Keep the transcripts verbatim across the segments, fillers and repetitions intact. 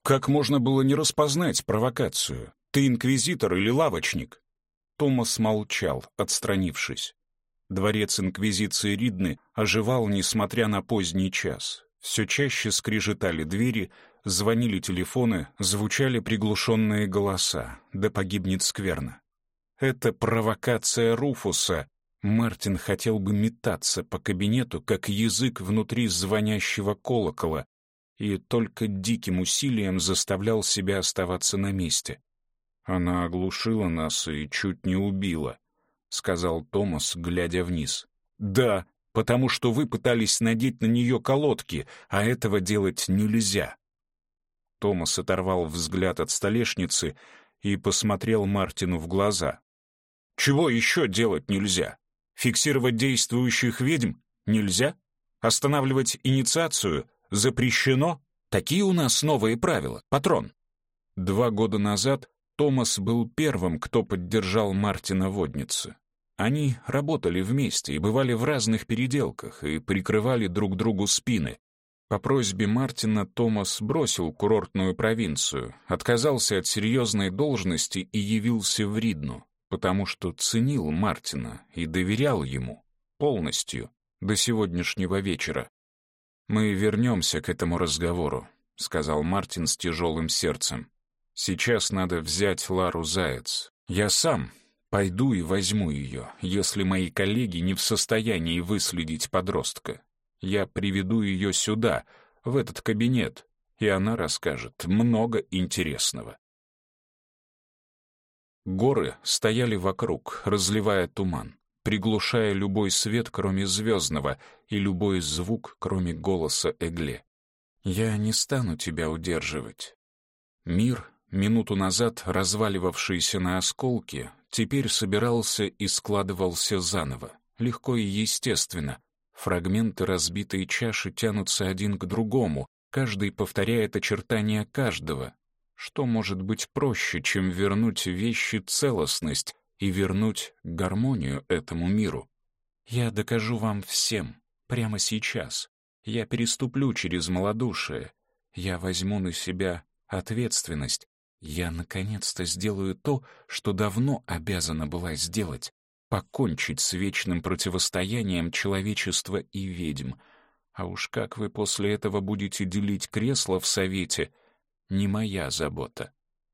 Как можно было не распознать провокацию? Ты инквизитор или лавочник?» Томас молчал, отстранившись. Дворец инквизиции Ридны оживал, несмотря на поздний час. Все чаще скрежетали двери, звонили телефоны, звучали приглушенные голоса. Да погибнет скверно. Это провокация Руфуса. Мартин хотел бы метаться по кабинету, как язык внутри звонящего колокола, и только диким усилием заставлял себя оставаться на месте. «Она оглушила нас и чуть не убила», — сказал Томас, глядя вниз. «Да, потому что вы пытались надеть на нее колодки, а этого делать нельзя». Томас оторвал взгляд от столешницы и посмотрел Мартину в глаза. «Чего еще делать нельзя? Фиксировать действующих ведьм нельзя? Останавливать инициацию запрещено? Такие у нас новые правила, патрон». Два года назад Томас был первым, кто поддержал Мартина Водницы. Они работали вместе и бывали в разных переделках и прикрывали друг другу спины. По просьбе Мартина Томас бросил курортную провинцию, отказался от серьезной должности и явился в Ридну, потому что ценил Мартина и доверял ему полностью до сегодняшнего вечера. «Мы вернемся к этому разговору», — сказал Мартин с тяжелым сердцем. «Сейчас надо взять Лару Заяц. Я сам пойду и возьму ее, если мои коллеги не в состоянии выследить подростка. Я приведу ее сюда, в этот кабинет, и она расскажет много интересного». Горы стояли вокруг, разливая туман, приглушая любой свет, кроме звездного, и любой звук, кроме голоса Эгле. «Я не стану тебя удерживать». Мир, минуту назад разваливавшийся на осколки, теперь собирался и складывался заново, легко и естественно. Фрагменты разбитой чаши тянутся один к другому, каждый повторяет очертания каждого. Что может быть проще, чем вернуть вещи целостность и вернуть гармонию этому миру? Я докажу вам всем, прямо сейчас. Я переступлю через малодушие. Я возьму на себя ответственность. Я наконец-то сделаю то, что давно обязана была сделать. Покончить с вечным противостоянием человечества и ведьм. А уж как вы после этого будете делить кресло в совете, не моя забота.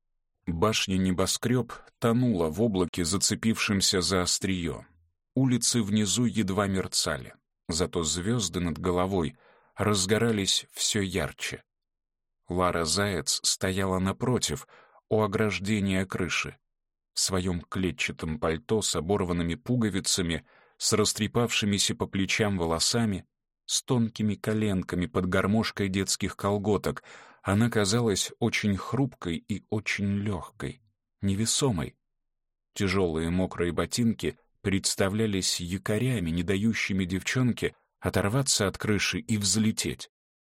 Башня-небоскреб тонула в облаке, зацепившемся за острие. Улицы внизу едва мерцали, зато звезды над головой разгорались все ярче. Лара Заяц стояла напротив, у ограждения крыши. В своем клетчатом пальто с оборванными пуговицами, с растрепавшимися по плечам волосами, с тонкими коленками под гармошкой детских колготок, она казалась очень хрупкой и очень легкой, невесомой. Тяжелые мокрые ботинки представлялись якорями, не дающими девчонке оторваться от крыши и взлететь.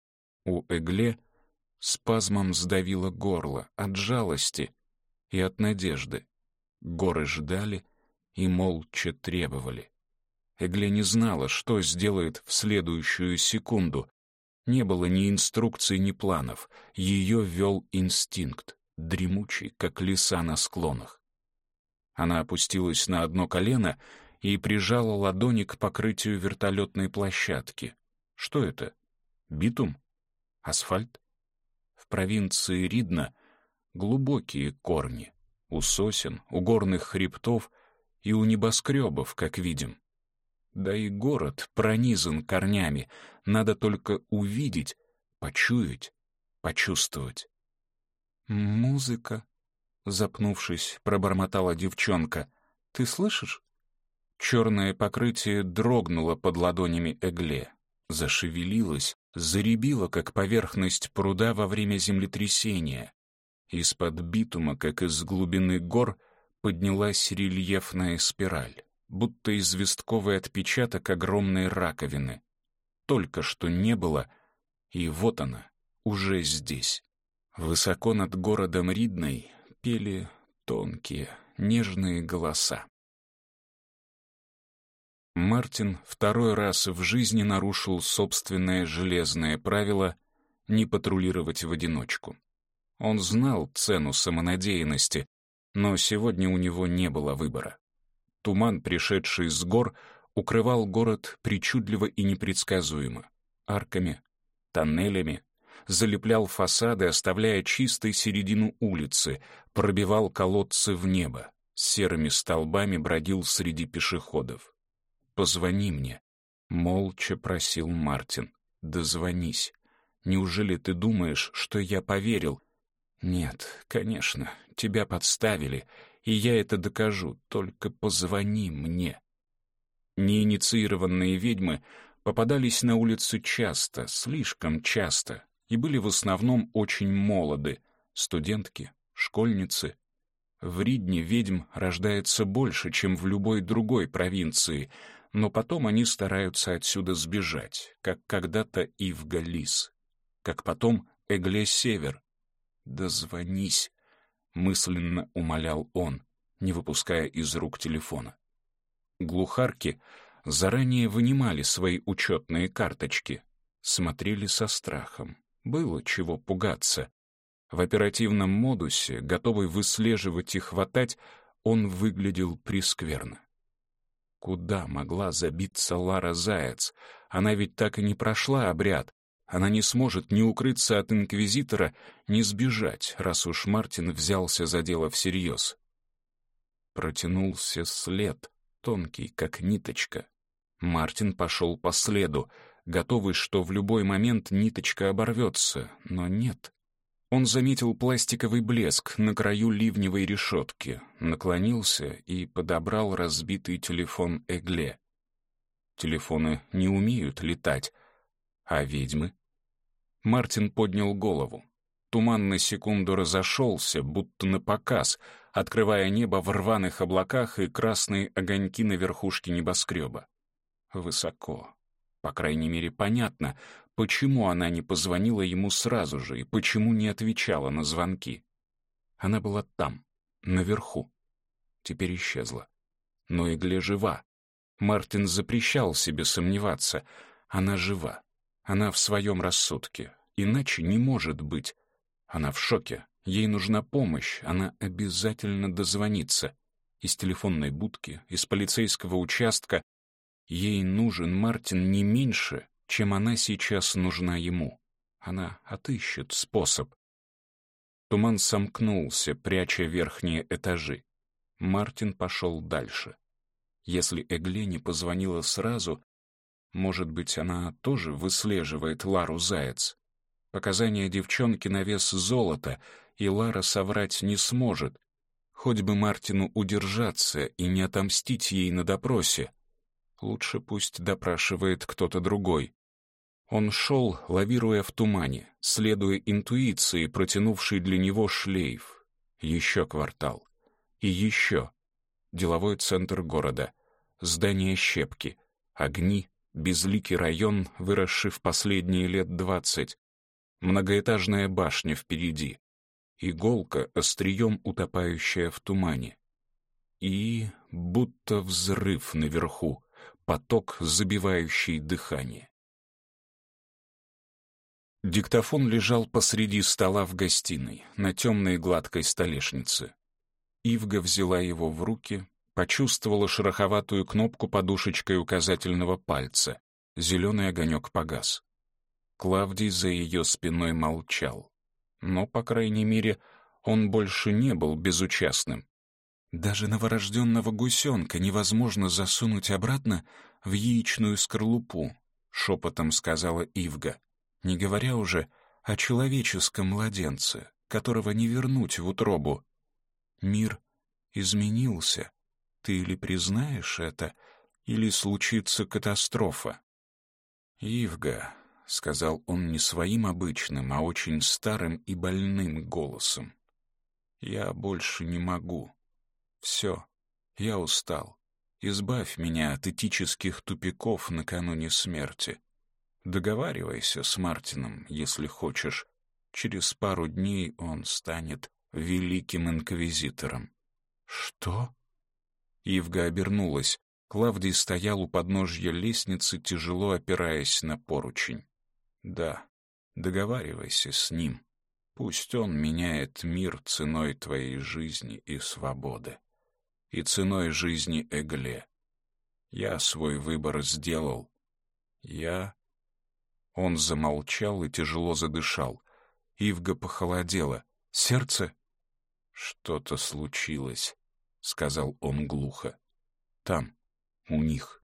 У Эгле спазмом сдавило горло от жалости и от надежды. Горы ждали и молча требовали. Эгле не знала, что сделает в следующую секунду. Не было ни инструкций, ни планов. Ее вел инстинкт, дремучий, как лиса на склонах. Она опустилась на одно колено и прижала ладони к покрытию вертолетной площадки. Что это? Битум? Асфальт? В провинции Ридна глубокие корни. У сосен, у горных хребтов и у небоскребов, как видим. Да и город пронизан корнями, надо только увидеть, почуять, почувствовать. «Музыка», — запнувшись, пробормотала девчонка. «Ты слышишь?» Черное покрытие дрогнуло под ладонями Эгле, зашевелилось, заребило, как поверхность пруда во время землетрясения. Из-под битума, как из глубины гор, поднялась рельефная спираль, будто известковый отпечаток огромной раковины. Только что не было, и вот она, уже здесь. Высоко над городом Ридной пели тонкие, нежные голоса. Мартин второй раз в жизни нарушил собственное железное правило не патрулировать в одиночку. Он знал цену самонадеянности, но сегодня у него не было выбора. Туман, пришедший с гор, укрывал город причудливо и непредсказуемо. Арками, тоннелями, залеплял фасады, оставляя чистой середину улицы, пробивал колодцы в небо, с серыми столбами бродил среди пешеходов. «Позвони мне», — молча просил Мартин. «Дозвонись. Неужели ты думаешь, что я поверил?» «Нет, конечно, тебя подставили, и я это докажу, только позвони мне». Неинициированные ведьмы попадались на улице часто, слишком часто, и были в основном очень молоды, студентки, школьницы. В Ридне ведьм рождается больше, чем в любой другой провинции, но потом они стараются отсюда сбежать, как когда-то Ивга-Лис, как потом Эгле-Север. «Дозвонись», — мысленно умолял он, не выпуская из рук телефона. Глухарки заранее вынимали свои учетные карточки, смотрели со страхом. Было чего пугаться. В оперативном модусе, готовый выслеживать и хватать, он выглядел прескверно. Куда могла забиться Лара Заяц? Она ведь так и не прошла обряд. Она не сможет ни укрыться от инквизитора, ни сбежать, раз уж Мартин взялся за дело всерьез. Протянулся след, тонкий, как ниточка. Мартин пошел по следу, готовый, что в любой момент ниточка оборвется, но нет. Он заметил пластиковый блеск на краю ливневой решетки, наклонился и подобрал разбитый телефон Эгле. Телефоны не умеют летать, а ведьмы? Мартин поднял голову. Туман на секунду разошелся, будто напоказ, открывая небо в рваных облаках и красные огоньки на верхушке небоскреба. Высоко. По крайней мере, понятно, почему она не позвонила ему сразу же и почему не отвечала на звонки. Она была там, наверху. Теперь исчезла. Но Эгле жива. Мартин запрещал себе сомневаться. Она жива. Она в своем рассудке. Иначе не может быть. Она в шоке. Ей нужна помощь. Она обязательно дозвонится. Из телефонной будки, из полицейского участка. Ей нужен Мартин не меньше, чем она сейчас нужна ему. Она отыщет способ. Туман сомкнулся, пряча верхние этажи. Мартин пошел дальше. Если Эгле не позвонила сразу, может быть, она тоже выслеживает Лару Заяц. Показания девчонки на вес золота, и Лара соврать не сможет. Хоть бы Мартину удержаться и не отомстить ей на допросе. Лучше пусть допрашивает кто-то другой. Он шел, лавируя в тумане, следуя интуиции, протянувшей для него шлейф. Еще квартал. И еще. Деловой центр города. Здание щепки. Огни. Безликий район, выросший в последние лет двадцать. Многоэтажная башня впереди. Иголка, острием утопающая в тумане. И будто взрыв наверху. Поток, забивающий дыхание. Диктофон лежал посреди стола в гостиной, на темной гладкой столешнице. Ивга взяла его в руки, почувствовала шероховатую кнопку подушечкой указательного пальца. Зеленый огонек погас. Клавдий за ее спиной молчал. Но, по крайней мере, он больше не был безучастным. Даже новорожденного гусенка невозможно засунуть обратно в яичную скорлупу, шепотом сказала Ивга, не говоря уже о человеческом младенце, которого не вернуть в утробу. Мир изменился. Ты или признаешь это, или случится катастрофа. Ивга, — сказал он не своим обычным, а очень старым и больным голосом, — я больше не могу. Все, я устал. Избавь меня от этических тупиков накануне смерти. Договаривайся с Мартином, если хочешь. Через пару дней он станет великим инквизитором. Что? Ивга обернулась. Клавдий стоял у подножья лестницы, тяжело опираясь на поручень. Да, договаривайся с ним. Пусть он меняет мир ценой твоей жизни и свободы, и ценой жизни Эгле. Я свой выбор сделал. Я...» Он замолчал и тяжело задышал. Ивга похолодела. «Сердце?» «Что-то случилось», — сказал он глухо. «Там, у них».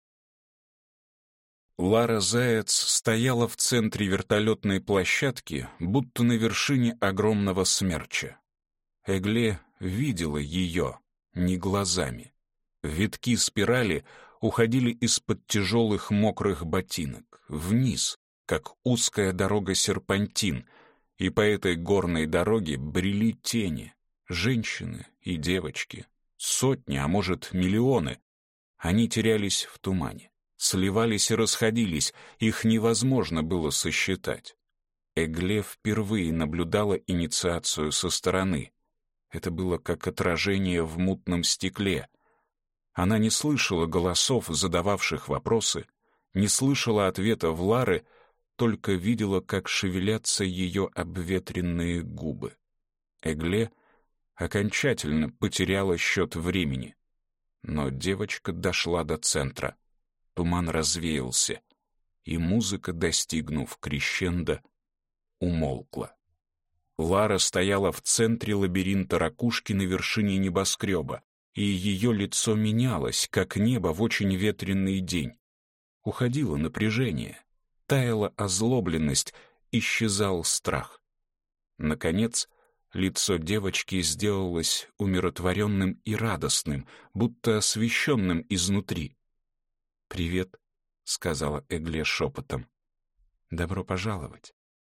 Лара Заяц стояла в центре вертолетной площадки, будто на вершине огромного смерча. Эгле видела ее, не глазами. Витки спирали уходили из-под тяжелых мокрых ботинок, вниз, как узкая дорога-серпантин, и по этой горной дороге брели тени, женщины и девочки, сотни, а может, миллионы. Они терялись в тумане, сливались и расходились, их невозможно было сосчитать. Эгле впервые наблюдала инициацию со стороны. Это было как отражение в мутном стекле. Она не слышала голосов, задававших вопросы, не слышала ответов Лары, только видела, как шевелятся ее обветренные губы. Эгле окончательно потеряла счет времени. Но девочка дошла до центра. Туман развеялся, и музыка, достигнув крещендо, умолкла. Лара стояла в центре лабиринта ракушки на вершине небоскреба, и ее лицо менялось, как небо в очень ветреный день. Уходило напряжение, таяла озлобленность, исчезал страх. Наконец, лицо девочки сделалось умиротворенным и радостным, будто освещенным изнутри. «Привет», — сказала Эгле шепотом. «Добро пожаловать».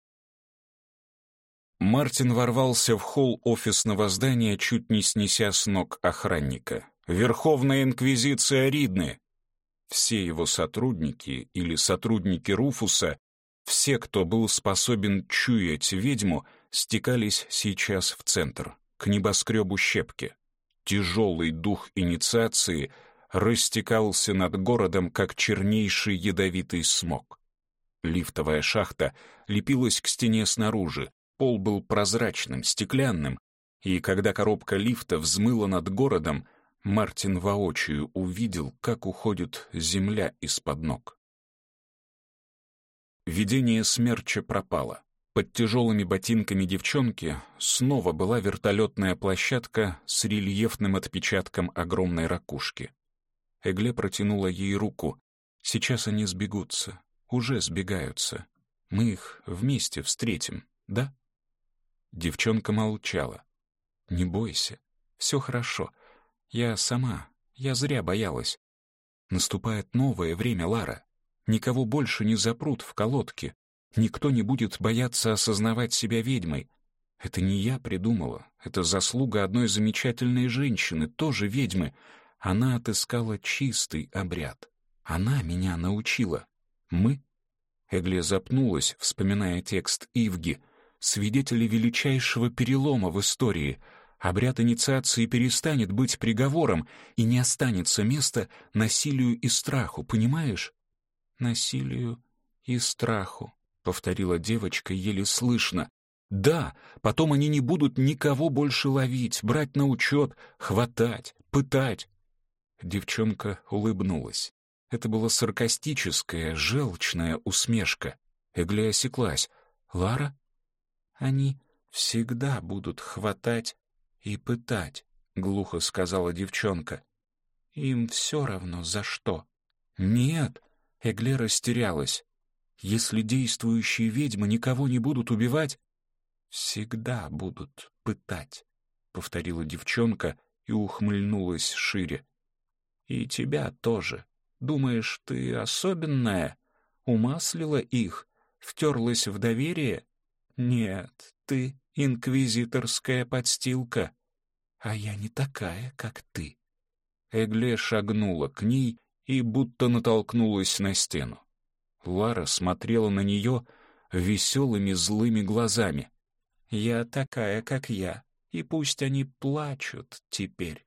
Мартин ворвался в холл офисного здания, чуть не снеся с ног охранника. «Верховная инквизиция Ридны!» Все его сотрудники или сотрудники Руфуса, все, кто был способен чуять ведьму, стекались сейчас в центр, к небоскребу Щепки. Тяжелый дух инициации растекался над городом, как чернейший ядовитый смог. Лифтовая шахта лепилась к стене снаружи, пол был прозрачным, стеклянным, и когда коробка лифта взмыла над городом, Мартин воочию увидел, как уходит земля из-под ног. Видение смерча пропало. Под тяжелыми ботинками девчонки снова была вертолетная площадка с рельефным отпечатком огромной ракушки. Эгле протянула ей руку. «Сейчас они сбегутся, уже сбегаются. Мы их вместе встретим, да?» Девчонка молчала. «Не бойся, все хорошо. Я сама, я зря боялась. Наступает новое время, Лара. Никого больше не запрут в колодке. Никто не будет бояться осознавать себя ведьмой. Это не я придумала, это заслуга одной замечательной женщины, тоже ведьмы. Она отыскала чистый обряд. Она меня научила. Мы...» Эгле запнулась, вспоминая текст Ивги. «Свидетели величайшего перелома в истории. Обряд инициации перестанет быть приговором, и не останется места насилию и страху, понимаешь?» «Насилию и страху», — повторила девочка еле слышно. «Да, потом они не будут никого больше ловить, брать на учет, хватать, пытать». Девчонка улыбнулась. Это была саркастическая, желчная усмешка. Эгле осеклась. «Лара?» «Они всегда будут хватать и пытать», — глухо сказала девчонка. «Им все равно за что». «Нет», — Эгле растерялась. «Если действующие ведьмы никого не будут убивать...» «Всегда будут пытать», — повторила девчонка и ухмыльнулась шире. «И тебя тоже. Думаешь, ты особенная? Умаслила их? Втерлась в доверие? Нет, ты инквизиторская подстилка. А я не такая, как ты». Эгле шагнула к ней и будто натолкнулась на стену. Лара смотрела на нее веселыми злыми глазами. «Я такая, как я, и пусть они плачут теперь».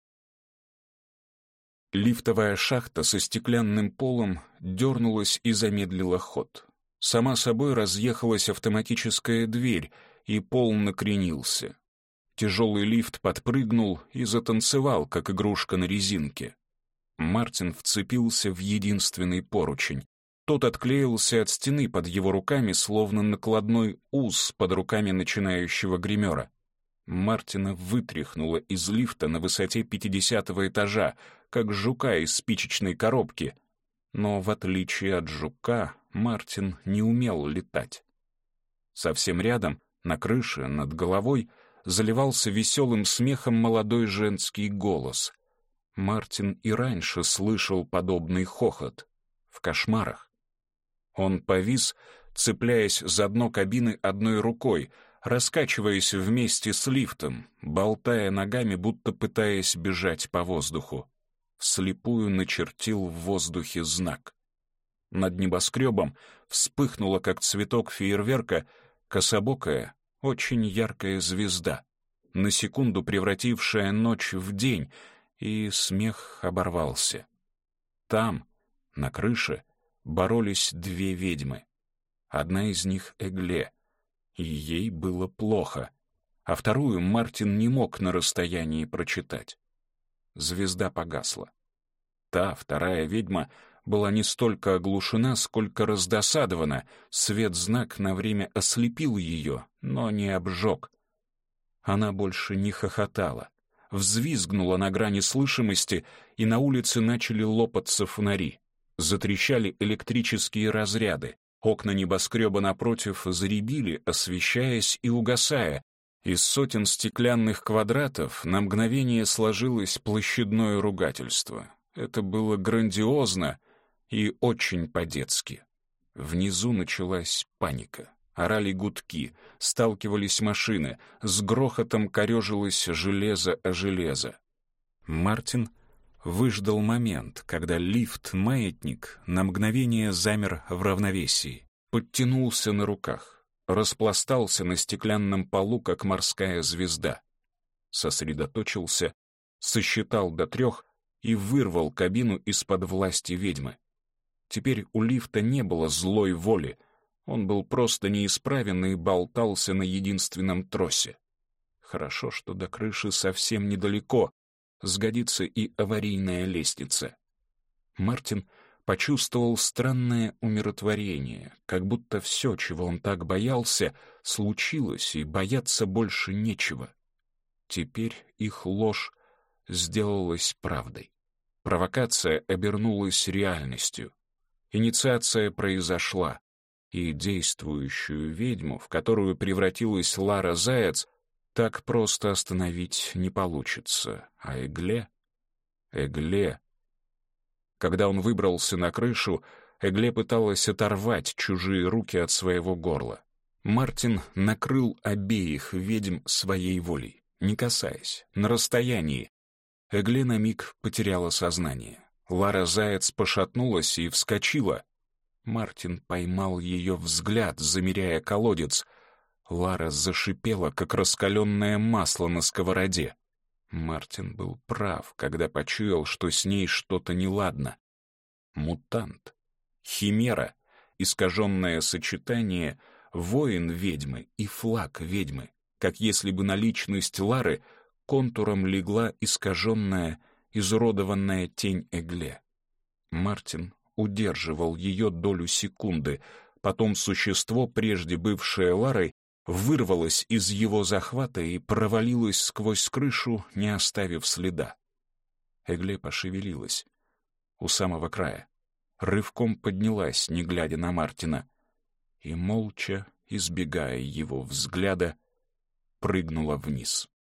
Лифтовая шахта со стеклянным полом дернулась и замедлила ход. Сама собой разъехалась автоматическая дверь, и пол накренился. Тяжелый лифт подпрыгнул и затанцевал, как игрушка на резинке. Мартин вцепился в единственный поручень. Тот отклеился от стены под его руками, словно накладной уз под руками начинающего гримера. Мартина вытряхнуло из лифта на высоте пятидесятого этажа, как жука из спичечной коробки. Но, в отличие от жука, Мартин не умел летать. Совсем рядом, на крыше, над головой, заливался веселым смехом молодой женский голос. Мартин и раньше слышал подобный хохот. В кошмарах. Он повис, цепляясь за дно кабины одной рукой, раскачиваясь вместе с лифтом, болтая ногами, будто пытаясь бежать по воздуху. Вслепую начертил в воздухе знак. Над небоскребом вспыхнула, как цветок фейерверка, кособокая, очень яркая звезда, на секунду превратившая ночь в день, и смех оборвался. Там, на крыше, боролись две ведьмы. Одна из них — Эгле, и ей было плохо, а вторую Мартин не мог на расстоянии прочитать. Звезда погасла. Та, вторая ведьма, была не столько оглушена, сколько раздосадована. Свет-знак на время ослепил ее, но не обжег. Она больше не хохотала. Взвизгнула на грани слышимости, и на улице начали лопаться фонари. Затрещали электрические разряды. Окна небоскреба напротив заребили, освещаясь и угасая. Из сотен стеклянных квадратов на мгновение сложилось площадное ругательство. Это было грандиозно и очень по-детски. Внизу началась паника. Орали гудки, сталкивались машины, с грохотом корёжилось железо о железо. Мартин выждал момент, когда лифт-маятник на мгновение замер в равновесии, подтянулся на руках, распластался на стеклянном полу, как морская звезда. Сосредоточился, сосчитал до трех и вырвал кабину из-под власти ведьмы. Теперь у лифта не было злой воли, он был просто неисправен и болтался на единственном тросе. Хорошо, что до крыши совсем недалеко, сгодится и аварийная лестница. Мартин почувствовал странное умиротворение, как будто все, чего он так боялся, случилось, и бояться больше нечего. Теперь их ложь сделалась правдой. Провокация обернулась реальностью. Инициация произошла, и действующую ведьму, в которую превратилась Лара Заяц, так просто остановить не получится. А Эгле? Эгле... Когда он выбрался на крышу, Эгле пыталась оторвать чужие руки от своего горла. Мартин накрыл обеих ведьм своей волей, не касаясь, на расстоянии. Эгле на миг потеряла сознание. Лара Заяц пошатнулась и вскочила. Мартин поймал ее взгляд, замеряя колодец. Лара зашипела, как раскаленное масло на сковороде. Мартин был прав, когда почуял, что с ней что-то неладно. Мутант, химера, искаженное сочетание воин ведьмы и флаг ведьмы, как если бы на личность Лары контуром легла искаженная, изуродованная тень Эгле. Мартин удерживал ее долю секунды, потом существо, прежде бывшее Ларой, вырвалось из его захвата и провалилось сквозь крышу, не оставив следа. Эгле пошевелилась у самого края, рывком поднялась, не глядя на Мартина, и, молча, избегая его взгляда, прыгнула вниз.